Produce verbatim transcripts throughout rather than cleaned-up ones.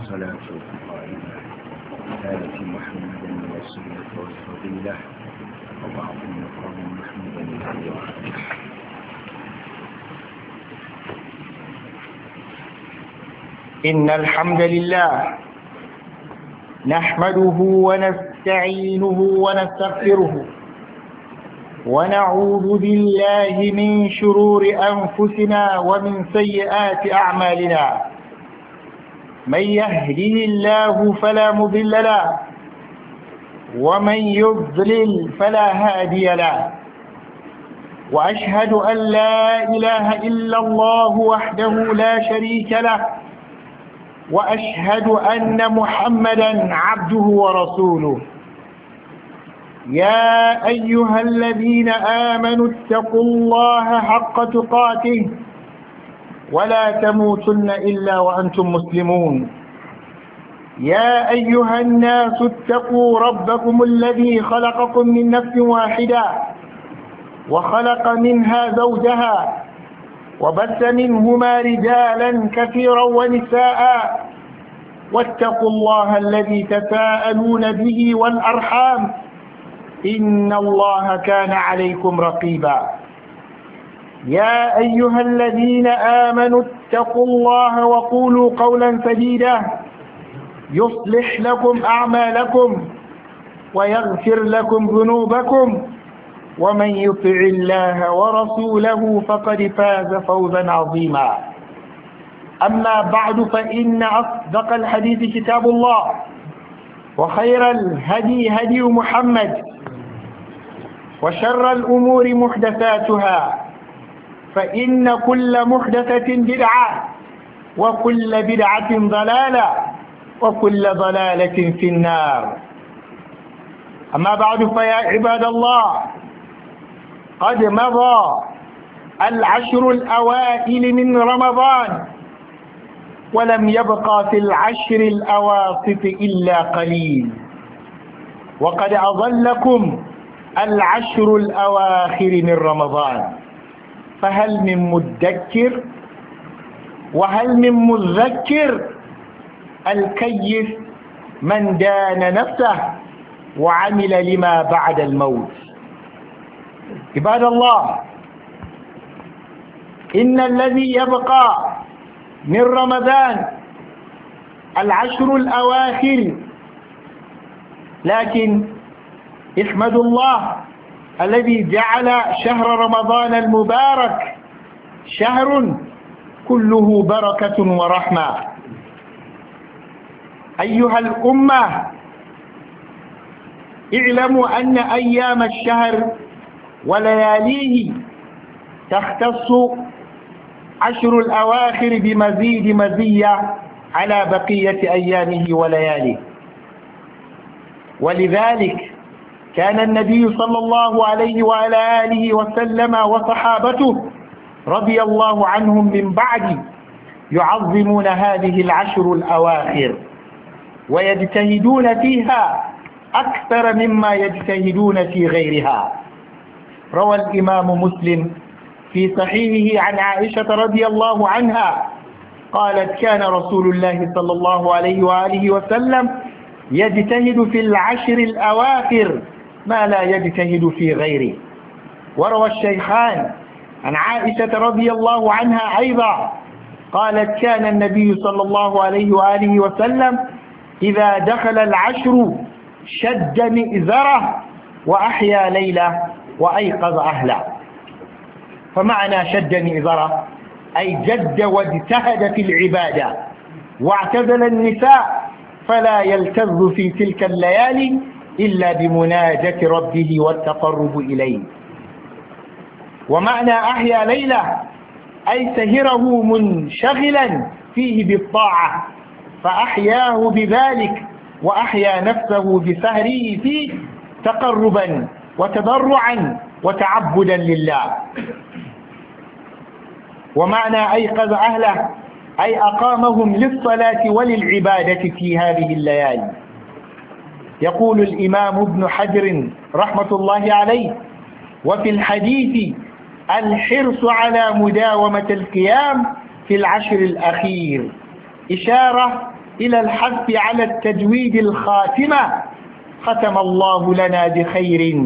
والصلاة القائمة آلة محمد الوسيلة والفضيلة وبعض مقام محمد الذي وعده. إن الحمد لله نحمده ونستعينه ونستغفره ونعوذ بالله من شرور أنفسنا ومن سيئات أعمالنا. من يهده الله فلا مضل له ومن يضلل فلا هادي له، وأشهد أن لا إله إلا الله وحده لا شريك له، وأشهد أن محمدا عبده ورسوله. يا أيها الذين آمنوا اتقوا الله حق تقاته ولا تموتن إلا وأنتم مسلمون. يا أيها الناس اتقوا ربكم الذي خلقكم من نفس واحدة وخلق منها زوجها وبث منهما رجالا كثيرا ونساء، واتقوا الله الذي تساءلون به والأرحام إن الله كان عليكم رقيبا. يا أيها الذين آمنوا اتقوا الله وقولوا قولا سديدا يصلح لكم أعمالكم ويغفر لكم ذنوبكم، ومن يطع الله ورسوله فقد فاز فوزا عظيما. أما بعد، فإن أصدق الحديث كتاب الله، وخير الهدي هدي محمد، وشر الأمور محدثاتها، فإن كل محدثة بدعة وكل بدعة ضلالة وكل ضلالة في النار. أما بعد، فيا عباد الله، قد مضى العشر الأوائل من رمضان، ولم يبقى في العشر الأواسط إلا قليل، وقد أظلكم العشر الأواخر من رمضان، فهل من مدكر وهل من مذكر؟ الكيف من دان نفسه وعمل لما بعد الموت. عباد الله، إن الذي يبقى من رمضان العشر الأواخر، لكن احمدوا الله الذي جعل شهر رمضان المبارك شهر كله بركة ورحمة. أيها الأمة، اعلموا أن أيام الشهر ولياليه تختص عشر الأواخر بمزيد مزية على بقية أيامه ولياليه. ولذلك كان النبي صلى الله عليه وعلى آله وسلم وصحابته رضي الله عنهم من بعد يعظمون هذه العشر الأواخر ويجتهدون فيها أكثر مما يجتهدون في غيرها. روى الإمام مسلم في صحيحه عن عائشة رضي الله عنها قالت: كان رسول الله صلى الله عليه وآله وسلم يجتهد في العشر الأواخر ما لا يجتهد في غيره. وروى الشيخان عن عائشة رضي الله عنها أيضا قالت: كان النبي صلى الله عليه وآله وسلم إذا دخل العشر شد مئزره وأحيا ليلة وأيقظ أهله. فمعنى شد مئزره أي جد واجتهد في العبادة واعتزل النساء، فلا يلتذ في تلك الليالي إلا بمناجاة ربه والتقرب إليه. ومعنى أحيا ليلة أي سهره منشغلا فيه بالطاعة، فأحياه بذلك وأحيا نفسه بسهره فيه تقربا وتضرعا وتعبدا لله. ومعنى أيقظ أهله أي أقامهم للصلاة وللعبادة في هذه الليالي. يقول الإمام ابن حجر رحمة الله عليه: وفي الحديث الحرص على مداومة القيام في العشر الأخير، إشارة إلى الحث على التجويد الخاتمة ختم الله لنا بخير.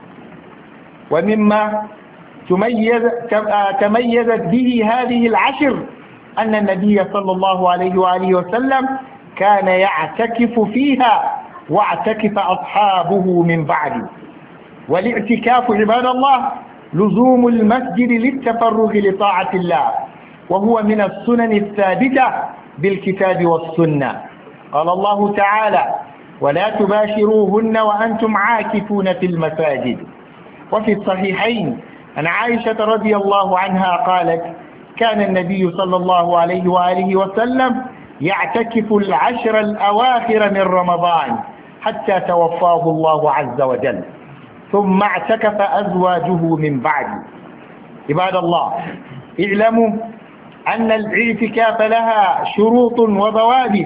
ومما تميز تميزت به هذه العشر أن النبي صلى الله عليه وآله وسلم كان يعتكف فيها واعتكف أصحابه من بعده. والاعتكاف عباد الله لزوم المسجد للتفرغ لطاعة الله، وهو من السنن الثابتة بالكتاب والسنة. قال الله تعالى: ولا تباشروهن وأنتم عاكفون في المساجد. وفي الصحيحين عن عائشة رضي الله عنها قالت: كان النبي صلى الله عليه وآله وسلم يعتكف العشر الأواخر من رمضان حتى توفاه الله عز وجل، ثم اعتكف أزواجه من بعد. عباد الله، اعلموا أن الاعتكاف لها شروط وضوابط،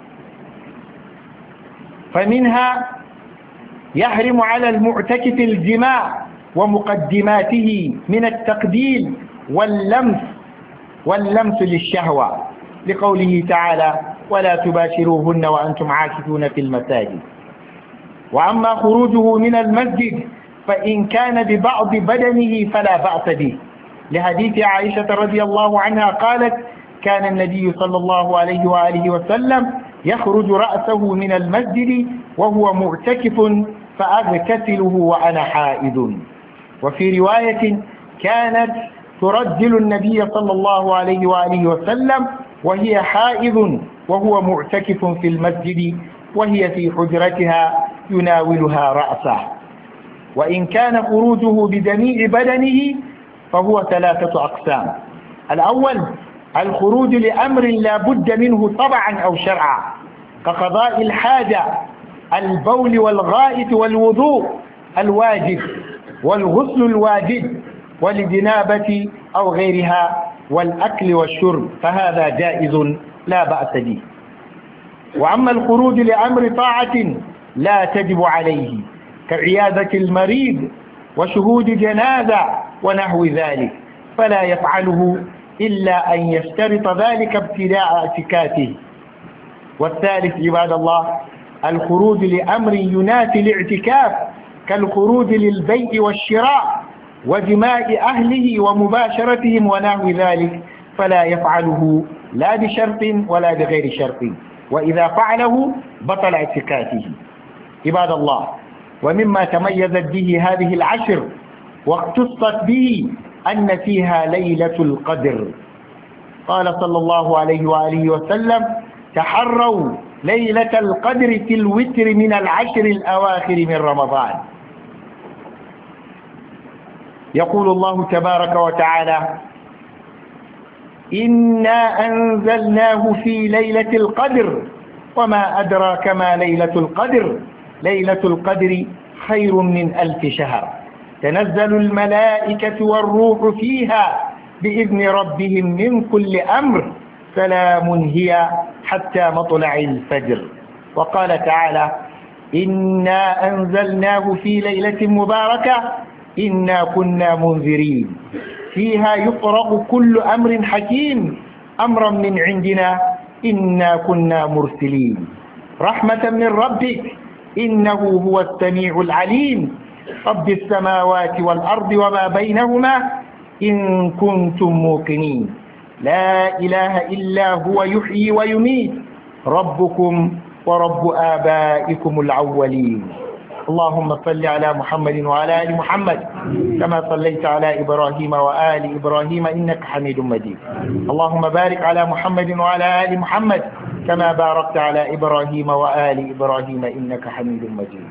فمنها يحرم على المعتكف الجماع ومقدماته من التقبيل واللمس واللمس للشهوة، لقوله تعالى: ولا تباشروهن وأنتم عاكفون في المساجد. وأما خروجه من المسجد فإن كان ببعض بدنه فلا بأس به، لحديث عائشة رضي الله عنها قالت: كان النبي صلى الله عليه وآله وسلم يخرج رأسه من المسجد وهو معتكف فأغتسله وأنا حائض. وفي رواية: كانت ترجل النبي صلى الله عليه وآله وسلم وهي حائض وهو معتكف في المسجد وهي في حجرتها يناولها رأسه. وإن كان خروجه بجميع بدنه فهو ثلاثة أقسام: الأول الخروج لأمر لا بد منه طبعا أو شرعا، كقضاء الحاجة، البول والغائط والوضوء الواجب والغسل الواجب والجنابة أو غيرها والأكل والشرب، فهذا جائز لا بأس به. وأما الخروج لأمر طاعة لا تجب عليه كعيادة المريض وشهود جنازة ونحو ذلك فلا يفعله إلا أن يشترط ذلك ابتداء اعتكافه. والثالث عباد الله الخروج لأمر ينافي الاعتكاف كالخروج للبيع والشراء وجماع أهله ومباشرتهم ونحو ذلك، فلا يفعله لا بشرط ولا بغير شرط، وإذا فعله بطل اعتكافه. عباد الله، ومما تميزت به هذه العشر واختصت به أن فيها ليلة القدر. قال صلى الله عليه وآله وسلم: تحروا ليلة القدر في الوتر من العشر الأواخر من رمضان. يقول الله تبارك وتعالى: إنا أنزلناه في ليلة القدر وما أدراك ما ليلة القدر ليلة القدر خير من ألف شهر تنزل الملائكة والروح فيها بإذن ربهم من كل أمر سلام هي حتى مطلع الفجر. وقال تعالى: إنا أنزلناه في ليلة مباركة إنا كنا منذرين فيها يفرق كل أمر حكيم أمرا من عندنا إنا كنا مرسلين رحمة من ربك إنه هو السميع العليم رب السماوات والأرض وما بينهما إن كنتم موقنين لا إله إلا هو يحيي ويميت ربكم ورب آبائكم الأولين. اللهم صل على محمد وعلى آل محمد كما صليت على إبراهيم وآل إبراهيم إنك حميد مجيد. اللهم بارك على محمد وعلى آل محمد كما باركت على إبراهيم وآل إبراهيم إنك حميد مجيد.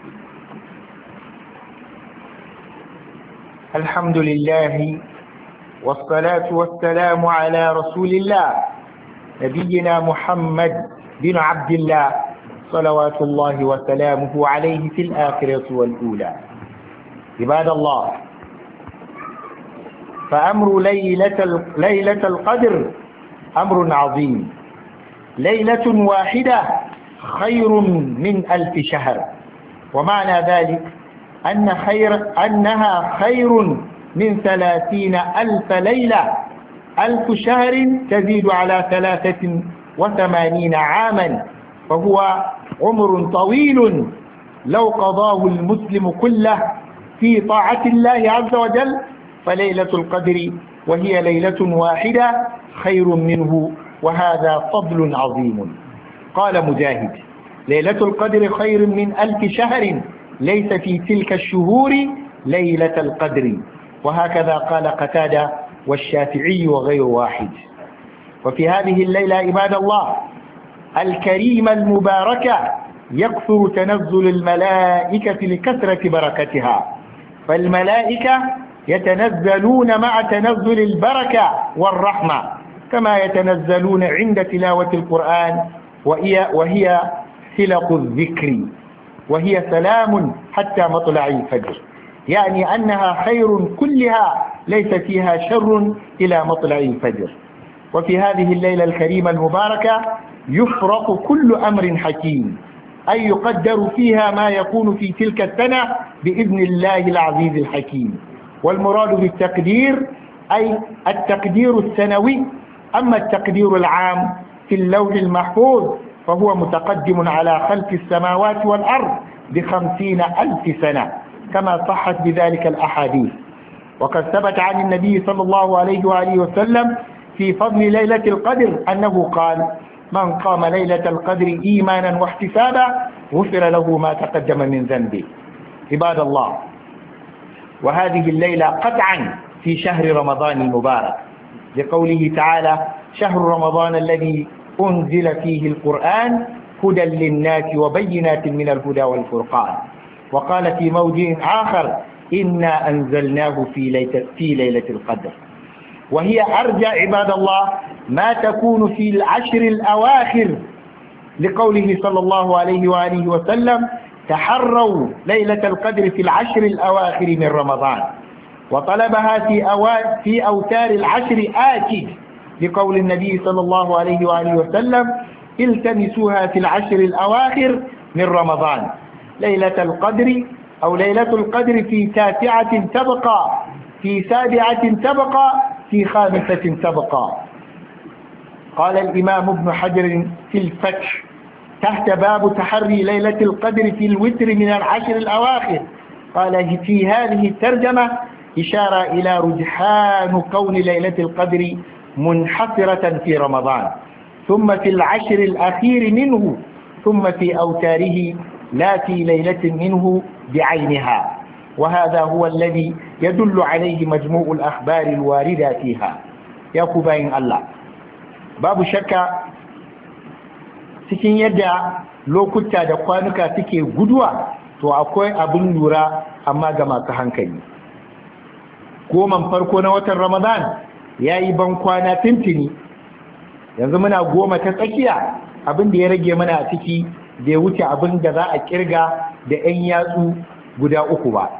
الحمد لله والصلاة والسلام على رسول الله نبينا محمد بن عبد الله صلوات الله وسلامه عليه في الآخرة والأولى. عباد الله، فأمر ليلة ليلة القدر أمر عظيم. ليلة واحدة خير من ألف شهر، ومعنى ذلك أن خير أنها خير من ثلاثين ألف ليلة. ألف شهر تزيد على ثلاثة وثمانين عاما، فهو عمر طويل لو قضاه المسلم كله في طاعة الله عز وجل، فليلة القدر وهي ليلة واحدة خير منه، وهذا فضل عظيم. قال مجاهد: ليلة القدر خير من ألف شهر، ليس في تلك الشهور ليلة القدر. وهكذا قال قتادة والشافعي وغير واحد. وفي هذه الليلة عباد الله الكريمة المباركة يكثر تنزل الملائكة لكثرة بركتها، فالملائكة يتنزلون مع تنزل البركة والرحمة، كما يتنزلون عند تلاوة القرآن، وهي, وهي سلق الذكر، وهي سلام حتى مطلع الفجر، يعني أنها خير كلها ليس فيها شر إلى مطلع الفجر. وفي هذه الليلة الكريمة المباركة يفرق كل أمر حكيم، أي يقدر فيها ما يكون في تلك السنة بإذن الله العزيز الحكيم. والمراد بالتقدير أي التقدير السنوي، أما التقدير العام في اللوح المحفوظ فهو متقدم على خلق السماوات والأرض بخمسين ألف سنة، كما صحت بذلك الأحاديث. وقد ثبت عن النبي صلى الله عليه وآله وسلم في فضل ليلة القدر أنه قال: من قام ليلة القدر إيمانا واحتسابا غفر له ما تقدم من ذنبه. عباد الله، وهذه الليلة قطعا في شهر رمضان المبارك، لقوله تعالى: شهر رمضان الذي أنزل فيه القرآن هدى للناس وبينات من الهدى والفرقان. وقال في موضع آخر: إنا أنزلناه في ليلة, في ليلة القدر. وهي أرجى عباد الله ما تكون في العشر الأواخر، لقوله صلى الله عليه وآله وسلم: تحروا ليلة القدر في العشر الأواخر من رمضان. وطلبها في, أوا... في أوتار العشر آكد، لقول النبي صلى الله عليه وآله وسلم: التمسوها في العشر الأواخر من رمضان. ليلة القدر أو ليلة القدر في تاسعة تبقى، في سابعة تبقى، في خامسة تبقى. قال الإمام ابن حجر في الفتح تحت باب تحري ليلة القدر في الوتر من العشر الأواخر، قال في هذه الترجمة إشارة إلى رجحان كون ليلة القدر منحصرة في رمضان، ثم في العشر الأخير منه، ثم في أوتاره لا في ليلة منه بعينها. وهذا هو الذي يدل عليه مجموع الأخبار الواردة فيها. يا كوباين الله، babu shakka cikin yadda lokuta da kwanuka suke guduwa, to akwai abin lura amma ga masu hankali. Goman farko na watan Ramadan ya yi ban kwana tintini, yanzu muna goma ta tsakiya, abin da ya rage mana a ciki da ya wuce abin da za a kirga da 'yan yatsu guda uku ba.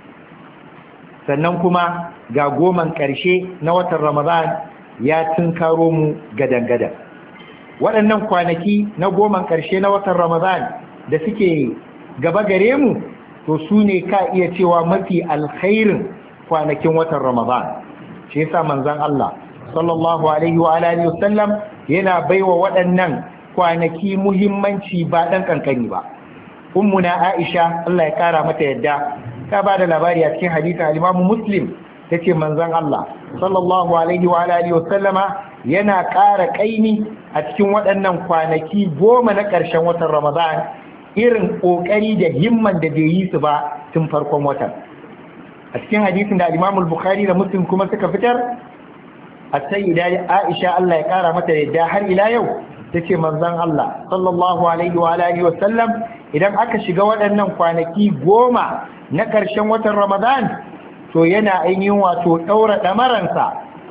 Sannan kuma ga goman ƙarshe na watan Ramadan ya tunkaro mu gadan-gadan. Waɗannan kwanaki na goman ƙarshe na watan Ramadan da suke gaba gare mu, to su ne ka iya cewa mafi alkhairin kwanakin watan Ramadan. Shi yasa manzon Allah sallallahu alaihi wa alihi wasallam yana baiwa waɗannan kwanaki muhimmanci ba ɗan kankani ba. Ummuna Aisha, Allah ya kara mata yadda, ta ba da labari a cikin hadisi al-Imam Muslim, tace manzon Allah sallallahu alaihi wa alihi wa sallama yana ƙara ƙaimi a cikin waɗannan kwanaki goma na ƙarshen watan Ramadan, irin ƙoƙari da himman da bai yi su ba tun farkon watan. A cikin hadisin da Imam Bukhari da Muslim kuma suka fitar, as-sayyida Aisha, Allah ya ƙara mata yadda, har ila yau tace manzon Allah sallallahu alaihi wa alihi wa sallam idan aka shiga waɗannan kwanaki goma na ƙarshen watan Ramadan, to yana ainihin wato ɗaura ɗamaransa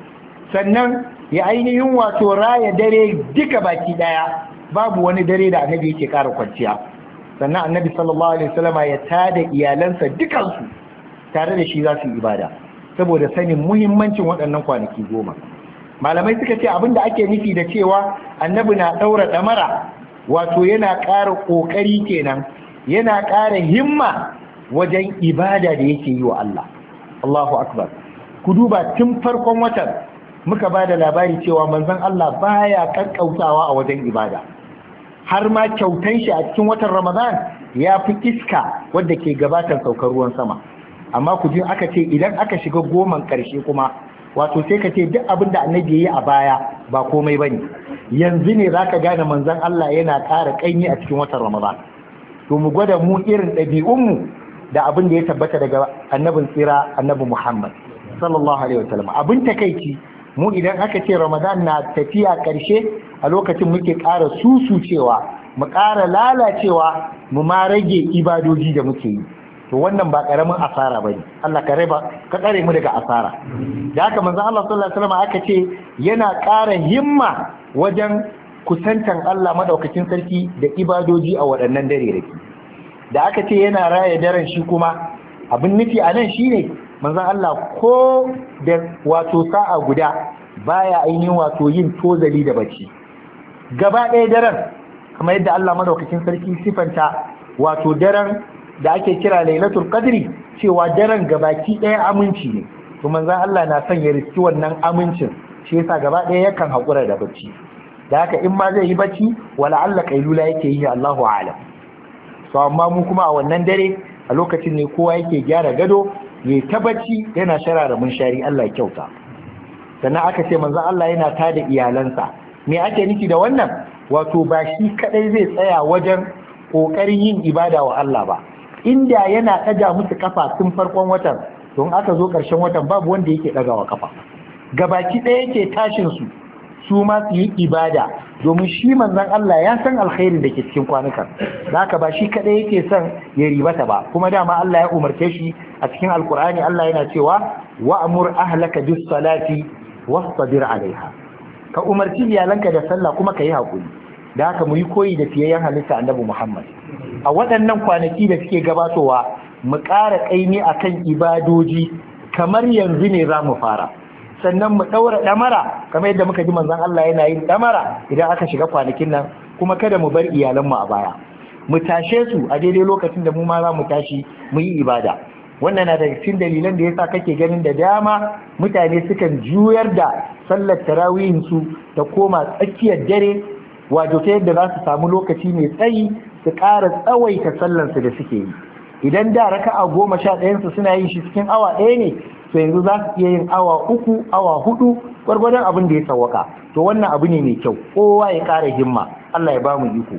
sannan ya ainihin wato raya dare duka baki daya, babu wani dare da annabi yake ƙara kwanciya. Sannan annabi sallallahu alaihi wasallama ya tada iyalansa dukansu tare da shi za su yi ibada, saboda sanin muhimmancin waɗannan kwanaki goma. Malamai suka ce abinda ake nufi da cewa annabi na ɗaura ɗamara, wato yana ƙara ƙoƙari kenan, yana ƙara himma wajen ibada da yake yi wa Allah. Allahu akbar. Ku duba tun farkon watan muka ba da labari cewa manzon Allah baya kakkautawa a wajen ibada, har ma kyautan shi a cikin watan Ramadan ya fi iska wadda ke gabatar saukar ruwan sama. Amma ku ji aka ce idan aka shiga goman ƙarshe kuma, wato sai ka ce duk abin da annabi ya yi a baya ba komai bane, yanzu ne zaka gane manzon Allah yana ƙara ƙaimi a cikin watan Ramadan. To mu gwada mu irin ɗabi'unmu da abin da ya tabbata daga annabin tsira, annabi Muhammad sallallahu alaihi wasallam. Abin takeici mu idan aka ce Ramadan na tafiya ƙarshe, a lokacin muke ƙara susucewa, mu ƙara lalacewa, mu ma rage ibadoji da muke yi. To wannan ba ƙaramin asara bane. Allah ka raba ka tsare mu daga asara. Da haka manzon Allah sallallahu alaihi wasallam aka ce yana ƙara himma wajen kusantan Allah madaukakin sarki da ibadoji a waɗannan dare rake. Da aka ce yana raya daren shi kuma, abin nufi a nan shine manzon Allah ko da wato sa'a guda baya ainihin wato yin tozali da bacci. Gaba ɗaya daren kamar yadda Allah madaukakin sarki sifanta wato daren da ake kira Lailatul Qadri cewa daren gabaki ɗaya aminci ne. To manzon Allah na son ya riski wannan amincin, shi yasa gaba ɗaya yakan haƙura da bacci. Da haka in ma zai yi bacci wala Allah kailula yake yi, Allahu a'lam. To amma mu kuma a wannan dare a lokacin ne kowa yake gyara gado, yayi ta bacci yana sharara munshari, Allah ya kyauta. Sannan aka ce manzon Allah yana tada iyalansa. Me ake nufi da wannan? Wato ba shi kadai zai tsaya wajen kokarin yin ibada wa Allah ba. Inda yana ɗaga musu kafa tun farkon watan, don aka zo ƙarshen watan babu wanda yake ɗagawa kafa. Gabaki ɗaya yake tashin su su ma su yi ibada, domin shi manzon Allah ya san alkhairin da ke cikin kwanukan. Da haka ba shi kaɗai yake son ya ribata ba, kuma dama Allah ya umarce shi a cikin Alkur'ani. Allah yana cewa wa'mur ahlaka bis salati wastabir alaiha. Ka umarci iyalanka da sallah kuma ka yi hakuri. Da haka mu yi koyi da fiyayyen halitta Annabi Muhammad. A waɗannan kwanaki da suke gabatowa mu ƙara ƙaimi akan ibadoji kamar yanzu ne za mu fara. Sannan mu ɗaura ɗamara kamar yadda muka ji manzon Allah yana yin ɗamara idan aka shiga kwanakin nan, kuma kada mu bar iyalanmu a baya. Mu tashe su a daidai lokacin da mu ma za mu tashi mu yi ibada. Wannan na daga cikin dalilan da yasa kake ganin da dama mutane sukan juyar da sallar tarawihin su ta koma tsakiyar dare, wato ta yadda za su samu lokaci mai tsayi su ƙara tsawaita sallansu da suke yi. Idan da raka'a goma sha ɗayansu suna yin shi cikin awa ɗaya ne, to yanzu za su iya yin awa uku awa hudu gwargwadon abin da ya sawwaka. To wannan abu ne mai kyau, kowa ya ƙara himma. Allah ya ba mu iko.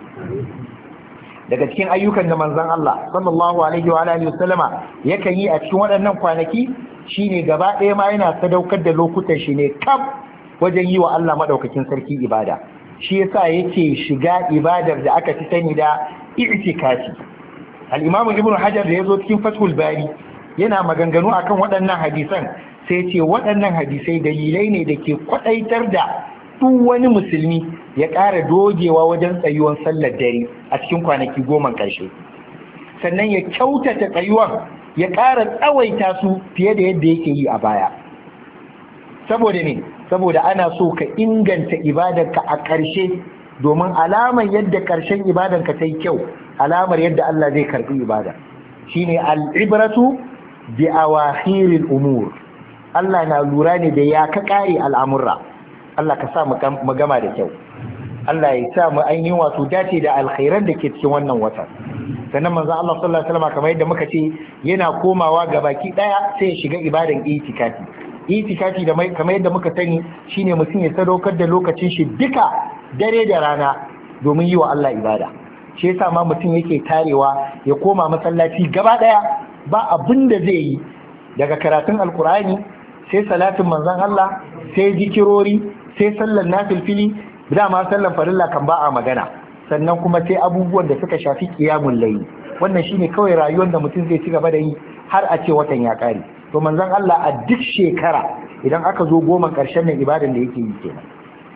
Daga cikin ayyukan da manzon Allah sallallahu alaihi wa alihi wasallama yakan yi a cikin waɗannan kwanaki shine gaba ɗaya ma yana sadaukar da lokutan shi ne kaf wajen yi wa Allah madaukakin sarki ibada. Shi yasa yake shiga ibadar da aka fi sani da i'tikafi. Al-Imam Ibn Hajar da yazo cikin Fathul Bari yana maganganu akan waɗannan hadisan, sai ce waɗannan hadisai dalilai ne da ke kwadaitar da duk wani musulmi ya ƙara dogewa wajen tsayuwan sallar dare a cikin kwanaki goma ƙarshe. Sannan ya kyautata tsayuwan, ya ƙara tsawaita su fiye da yadda yake yi a baya. Saboda ne, saboda ana so ka inganta ibadarka a ƙarshe, domin alamar yadda ƙarshen ibadarka ta yi kyau, alamar yadda Allah zai karɓi ibada. Shine al'ibratu bi awakhiril umur. Allah na lura ne da ya ka ƙare al'amurra. Allah ka sa mu gama da kyau. Allah ya sa mu ainihin wato dace da alkhairan da ke cikin wannan wata. Sannan manzo Allah sallallahu alaihi wasallam kamar yadda muka ce yana komawa ga baki daya sai ya shiga ibadan itikafi. Itikafi da mai kamar yadda muka sani shine mutum ya sadaukar da lokacin shi duka dare da rana domin yi wa Allah ibada. Shi yasa ma mutum yake tarewa ya koma masallaci gaba daya, ba abin da zai yi daga karatun alkur'ani sai salatin manzon Allah sai zikirori sai sallar nafilfili, dama sallar farilla kan ba a magana, sannan kuma sai abubuwan da suka shafi qiyamul layl. Wannan shine kawai rayuwar da mutum zai ci gaba da yi har a ce watan ya kare. To manzon Allah a duk shekara idan aka zo goma ƙarshen nan ibadan da yake yi kenan.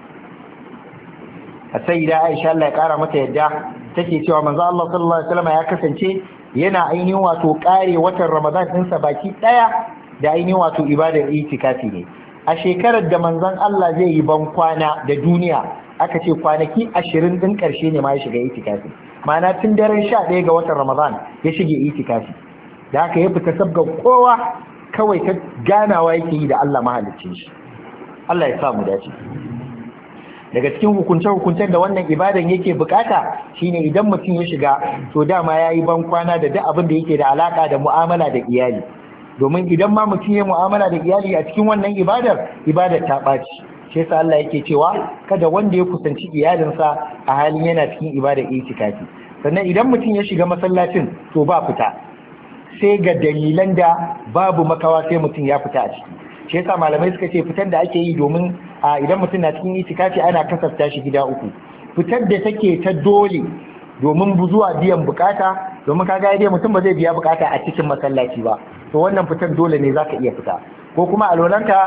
a sayyida Aisha Allah ya kara mata yadda take cewa manzo Allah sallallahu alaihi wasallam ya kasance yana ainihin wato kare watan Ramadan ɗinsa baki ɗaya da ainihin wato ibadar itikafi ne. A shekarar da manzon Allah zai yi ban kwana da duniya aka ce kwanaki ashirin ɗin ƙarshe ne ma ya shiga itikafi, ma'ana tun daren sha ɗaya ga watan Ramadan ya shige itikafi, da haka ya fita sabga kowa kawai ta ganawa yake yi da Allah mahaliccin shi. Allah ya sa mu dace. Daga cikin hukunce-hukuncen da wannan ibadan yake bukata shine idan mutum ya shiga to dama ya yi ban kwana da duk abin da yake da alaka da mu'amala da iyali, domin idan ma mutum ya mu'amala da iyali a cikin wannan ibadar ibadar ta ɓaci. Shi yasa Allah yake cewa kada wanda ya kusanci iyalinsa a halin yana cikin ibadar itikafi. Sannan idan mutum ya shiga masallacin to ba fita sai ga dalilan da babu makawa sai mutum ya fita a ciki. Shi yasa malamai suka ce fitar da ake yi domin a idan mutum na cikin itikafi ana kasafta shi gida uku. Fitar da take ta dole domin zuwa biyan bukata, domin kaga dai mutum ba zai biya bukata a cikin masallaci ba, to wannan fitar dole ne zaka iya fita. Ko kuma alolanka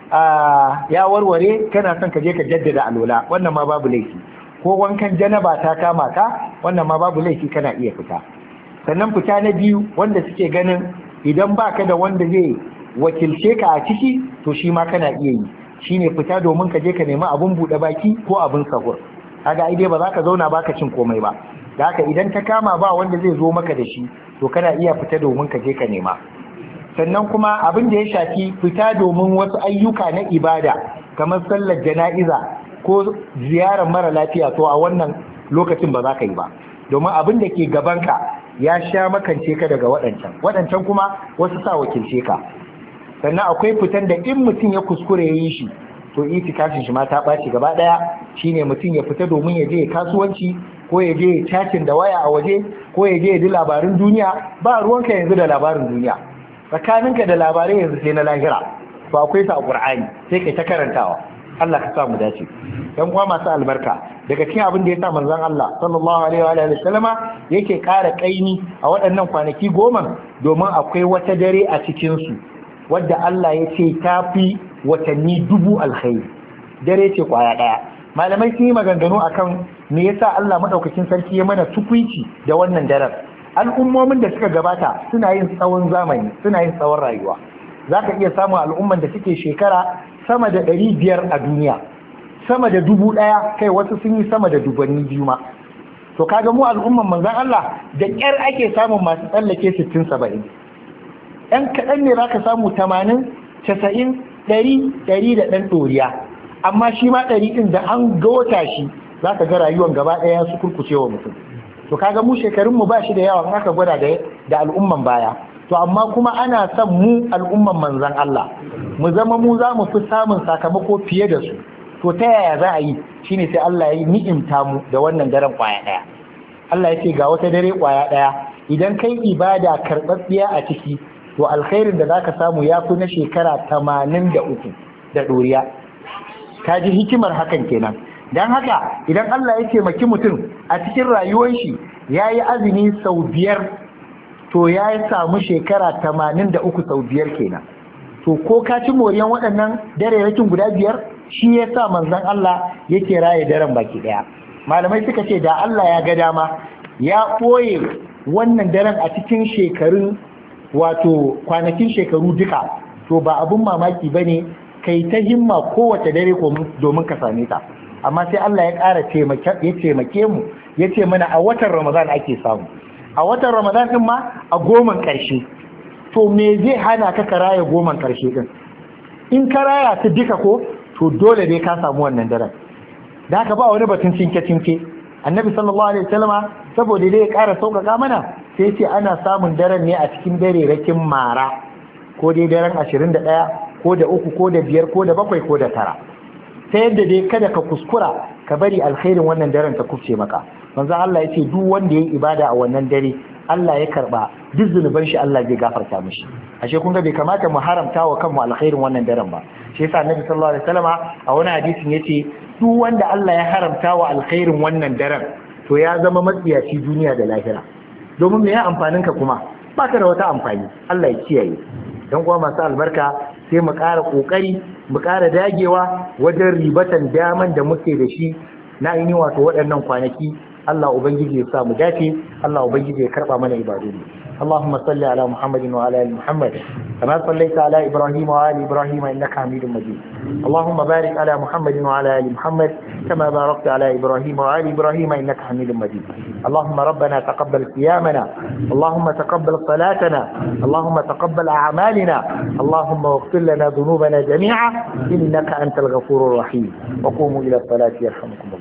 ya warware kana son ka je ka jaddada alola, wannan ma babu laifi. Ko wankan janaba ta kama ka, wannan ma babu laifi kana iya fita. Sannan fita na biyu wanda suke ganin idan baka da wanda zai wakilce ka a ciki to shi ma kana iya yi, shine fita domin ka je ka nemi abun buɗe baki ko abun sahur. Kaga ai dai ba za ka zauna baka cin komai ba, da haka idan ta kama ba wanda zai zo maka da shi to kana iya fita domin ka je ka nema. Sannan kuma abin da ya shafi fita domin wasu ayyuka na ibada kamar sallar jana'iza ko ziyarar mara lafiya, to a wannan lokacin ba za ka yi ba, domin abin da ke gabanka ya sha makance ka daga waɗancan waɗancan kuma wasu sa wakilce ka. Sannan akwai fitan da in mutum ya kuskure ya yi shi to itikafin shi ma ta ɓaci gaba ɗaya, shine mutum ya fita domin ya je kasuwanci ko ya je chatting da waya a waje ko ya je ya ji labarin duniya. Ba ruwanka yanzu da labarin duniya, tsakaninka da labarai yanzu sai na lahira, to akwai sa a Qur'ani sai kai ta karantawa. Allah ka sa mu dace. Yan uwa masu albarka, daga cikin abin da ya sa manzon Allah sallallahu alaihi wa alihi wasallama yake ƙara kaini a waɗannan kwanaki goma, domin akwai wata dare a cikin su wadda Allah ya ce ta fi watanni dubu alkhairi. Dare ce kwaya ɗaya. Malamai sun yi maganganu akan me yasa Allah madaukakin sarki ya mana tukuici da wannan daren. Al'ummomin da suka gabata suna yin tsawon zamani, suna yin tsawon rayuwa. Za ka iya samun al'umman da suke shekara sama da ɗari biyar a duniya, sama da dubu ɗaya, kai wasu sun yi sama da dubanni biyu ma. To kaga mu al'umman manzon Allah da ƙyar ake samun masu tsallake sittin saba'in. ɗan kaɗan ne za ka samu tamanin, casa'in, ɗari, ɗari da ɗan ɗoriya, amma shi ma ɗari ɗin da an gota shi za ka ga rayuwan gaba ɗaya su kurkuce wa mutum. To kaga mu shekarunmu ba shi da yawa in aka gwada da al'umman baya, to amma kuma ana son mu al'umman manzan Allah mu zama mu za mu fi samun sakamako fiye da su. To ta yaya za a yi? Shine sai Allah ya yi ni'imta mu da wannan daren kwaya ɗaya. Allah ya ce ga wata dare kwaya ɗaya, idan kai ibada karɓaɓɓiya a ciki to alkhairin da zaka samu ya fi na shekara tamanin da uku da ɗoriya. Ka ji hikimar hakan kenan. Don haka idan Allah ya taimaki mutum a cikin rayuwar shi ya yi azumi sau biyar, to ya samu shekara tamanin da uku sau biyar kenan. To ko ka ci moriyan waɗannan darerakin guda biyar, shi ya sa manzon Allah yake raye daren baki ɗaya. Malamai suka ce da Allah ya ga dama ya ɓoye wannan daren a cikin shekarun wato kwanakin shekaru duka, to ba abun mamaki ba ne kai ta himma kowace dare domin ka same ta. Amma sai Allah ya ƙara ya taimake mu ya ce mana a watan Ramadan ake samu, a watan Ramadan ɗin ma a goman ƙarshe. To me zai hana ka ka raya goman ƙarshe ɗin? In ka raya ta duka ko, to dole dai ka samu wannan daren. Da haka ba wani batun cinke-cinke. Annabi sallallahu alaihi wasallama saboda dai ya ƙara sauƙaƙa mana sai ce ana samun daren ne a cikin dare rakin mara, ko dai daren ashirin da ɗaya ko da uku ko da biyar ko da bakwai ko da tara, ta yadda dai kada ka kuskura ka bari alkhairin wannan daren ta kufce maka. Manzo Allah ya ce duk wanda ya yi ibada a wannan dare Allah ya karba duk zunuban shi Allah zai gafarta mishi. Ashe kun ga bai kamata mu haramta wa kanmu alkhairin wannan daren ba. Shi yasa Annabi sallallahu alaihi wasallama a wani hadisin yace duk wanda Allah ya haramta wa alkhairin wannan daren to ya zama matsiyaci duniya da lahira. Domin me ya amfanin ka kuma? Ba ka da wata amfani. Allah ya kiyaye. Dan uwa masu albarka, sai mu ƙara ƙoƙari mu ƙara dagewa wajen ribatan daman da muke da shi na ainihin wato waɗannan kwanaki. Allah ubangiji ya sa mu dace, Allah ubangiji ya karɓa mana ibadu. اللهم صل على محمد وعلى ال محمد كما صليت على ابراهيم وعلى ابراهيم انك حميد مجيد. اللهم بارك على محمد وعلى ال محمد كما باركت على ابراهيم وعلى ابراهيم انك حميد مجيد. اللهم ربنا تقبل صيامنا، اللهم تقبل صلاتنا، اللهم تقبل اعمالنا، اللهم اغفر لنا ذنوبنا جميعا انك انت الغفور الرحيم. وقوموا الى الصلاه يرحمكم الله.